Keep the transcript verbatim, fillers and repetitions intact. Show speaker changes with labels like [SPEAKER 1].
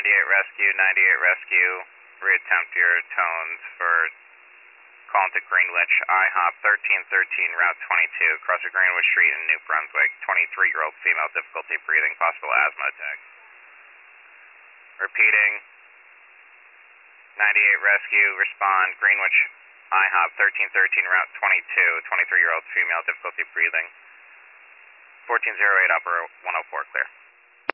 [SPEAKER 1] ninety-eight Rescue, ninety-eight Rescue, reattempt your tones for calling to Greenwich, I HOP thirteen thirteen, Route twenty-two, across the Greenwich Street in New Brunswick, twenty-three-year-old female, difficulty breathing, possible asthma attack. Repeating, ninety-eight Rescue, respond, Greenwich, I HOP thirteen thirteen, Route twenty-two, twenty-three-year-old female, difficulty breathing, fourteen oh eight, Upper one oh four, clear.